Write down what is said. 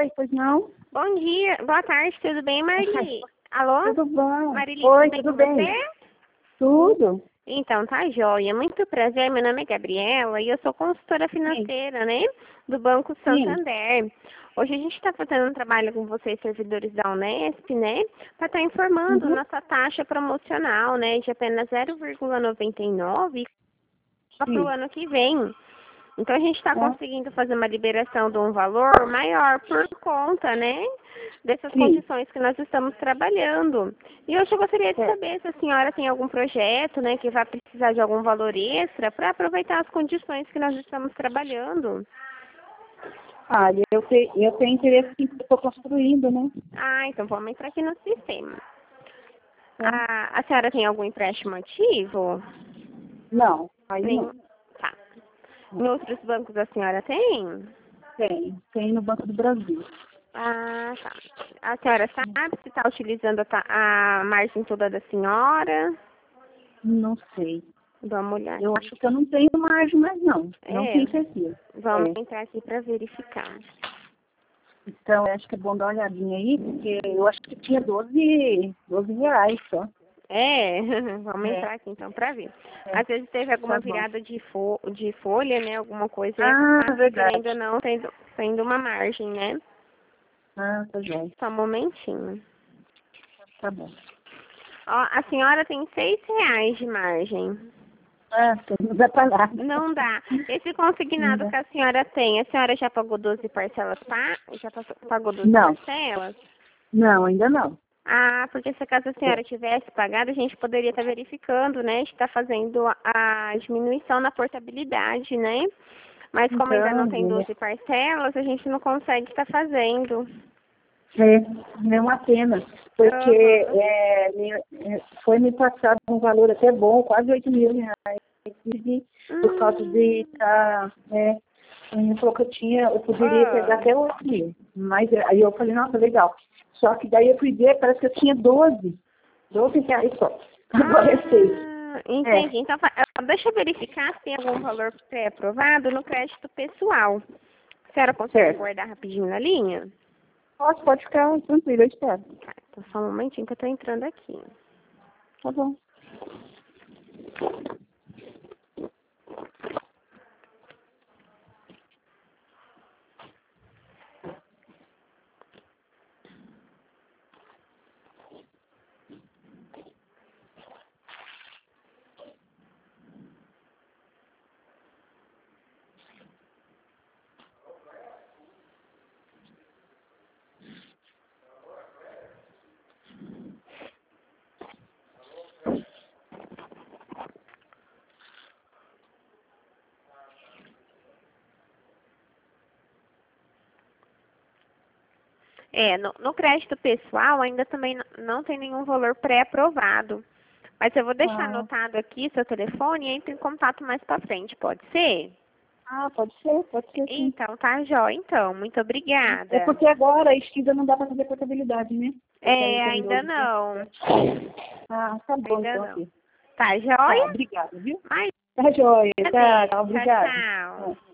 Oi, pois não? Bom dia, boa tarde, tudo bem, Marli? Alô? Tudo bom? Marili, Oi, tudo tudo bem com bem? você? Tudo? Então, tá joia. Muito prazer, meu nome é Gabriela e eu sou consultora Sim, financeira, né, do Banco sim. Santander. Hoje a gente está fazendo um trabalho com vocês, servidores da Unesp, né, para estar informando Uhum. nossa taxa promocional, né, de apenas 0,99 para o Sim. ano que vem. Então a gente está Ah, conseguindo fazer uma liberação de um valor maior por conta, né, dessas sim, condições que nós estamos trabalhando. E hoje eu gostaria de certo. saber se a senhora tem algum projeto, né, que vai precisar de algum valor extra para aproveitar as condições que nós estamos trabalhando. Eu tenho interesse sim, porque eu estou construindo, né? Ah, então vamos entrar aqui no sistema. É. A senhora tem algum empréstimo ativo? Não, aí Nenhum? não. Tá. Em outros bancos a senhora tem? Tem no Banco do Brasil. Ah, tá. A senhora sabe se está utilizando a margem toda da senhora? Não sei. Vamos olhar Eu aqui. acho que eu não tenho margem mais não. Não É, tenho certeza. vamos É. entrar aqui para verificar. Então, eu acho que é bom dar uma olhadinha aí, porque eu acho que tinha 12 reais só. É, vamos É, entrar aqui então para ver. é. Às vezes teve alguma Tá bom. virada de folha, né? Alguma coisa e Ah, acaba ainda verdade. não tendo uma margem, né? Ah, tá bem. Só um momentinho. Tá bom. Ó, a senhora tem R$ 6 de margem. Ah, não dá pra nada. Não dá. Esse Não consignado dá. que a senhora já pagou 12 parcelas, pagou 12 Não, parcelas? não, ainda não. Ah, porque se caso a senhora tivesse pagado, a gente poderia estar verificando, né? Está fazendo a diminuição na portabilidade, né? Mas como ainda não Então, tem 12 parcelas, a gente não consegue estar fazendo. é uma pena, porque Aham. foi me passado um valor até bom, quase 8 mil reais, por causa de Hum, estar, ele falou que eu poderia pegar ah. até 8 mil, mas aí eu falei, nossa, legal. Só que daí eu fui ver, parece que eu tinha 12 reais só. Agora é 6. Entendi. Então, deixa eu verificar se tem algum valor pré-aprovado no crédito pessoal. A senhora consegue Certo. aguardar rapidinho na linha? Pode ficar tranquilo, eu espero. Tá, então só um momentinho que eu tô entrando aqui. Tá bom. No crédito pessoal ainda também não tem nenhum valor pré-aprovado. Mas eu vou deixar Ah, anotado aqui seu telefone e entre em contato mais pra frente, pode ser? pode ser sim. Então, tá jóia. Então, muito É obrigada. porque agora a esquina não dá para fazer portabilidade, né? Porque aí tem Ainda 12 dias. não. Ah, tá bom Ainda então não. aqui. Tá Tá, jóia? obrigada, viu? Mas, Tá joia, adeus. tá, Tchau, obrigada. tchau. É.